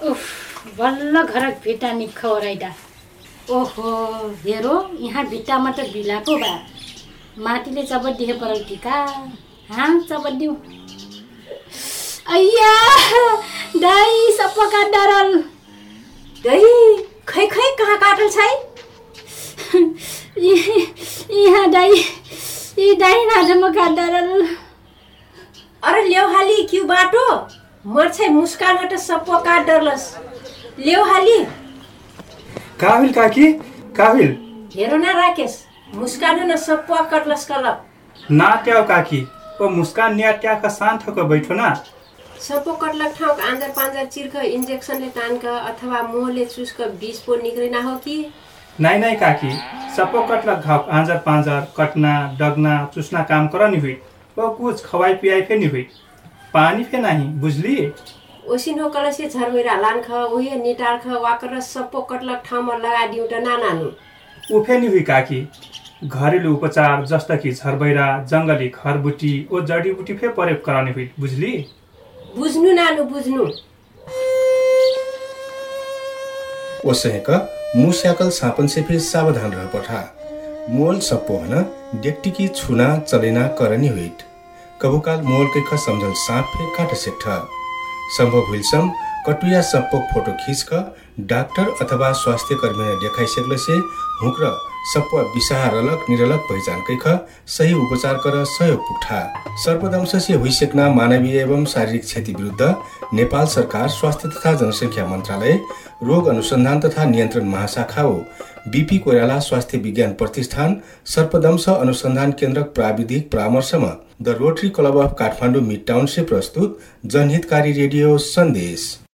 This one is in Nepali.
उफ बल्ल घर भिटा निख ओराइदा ओहो हेरो यहाँ भिट्टामा त बिलाको बा माटीले चबड्दिए परल कि का हाँ चबड्दिउ अय्या दाई सप्पो काट्डारल दाई खै खै कहाँ काटल छै यहाँ दाई ई दाई नाजम काट्डारल अरे ल्याउहाली क्यू बाटो मर्छै मुस्कान हट सप्पो काट डरलस ल्याउहाली काबिल काकी काबिल हेरो न राकेश मुस्कान न सप्पो कटलस कलप ना ट्याउ काकी ओ मुस्कान न्या ट्याका शान्त बैठो ना सप्पो कटलक ठाउँ आँजर पाँजर चिर्ख इन्जेक्सनले टान्क अथवा मुहले चुस्क विष पो निक्रिना हो कि नाइ नाइ काकी सप्पो कटलक घाव आँजर पाँजर कटना डगना चुस्ना काम करनी हुई वो कुछ खवाई पियाई फे नहीं हुई पानी फे नहीं बुझली ओसिन हो कलसे झरवेरा लान्ख उहे निटार्ख वाकर सप्पो कटलक ठाउँमा लगा दिउ त नानानु उफे नहीं हुई काकी घरेलु उपचार जस्ता कि झरबैरा जंगली खरबुटी ओ जडीबुटी फे प्रयोग करानी हुई बुझली बुझ्नु नानु बुझ्नु ओसहेक मुस्याकल सापन से फिर सावधान रह पठा मोल सप्पो हन डेक्टिकी छुना चलेना करनी हुईट कबुकाल मोल के ख समझल साप फे काट सेठ संभव हुइलसम कटुया सप्पो फोटो खींच क डाक्टर अथवा स्वास्थ्य कर्मी ने देखाई सकले से हुक्र सप्पो विषाह रलक निरलक पहिचान कैख सही उपचार कर सहयोग पुग्ठा सर्पदंश से हुइसक्ना मानवीय एवं शारीरिक क्षति विरुद्ध नेपाल सरकार स्वास्थ्य तथा जनसंख्या मन्त्रालय रोग अनुसन्धान तथा नियन्त्रण महाशाखा हो बीपी कोइराला स्वास्थ्य विज्ञान प्रतिष्ठान सर्पदंश अनुसन्धान केन्द्र प्राविधिक परामर्शमा the rotary club of Kathmandu mid town से प्रस्तुत जनहितकारी रेडियो सन्देश।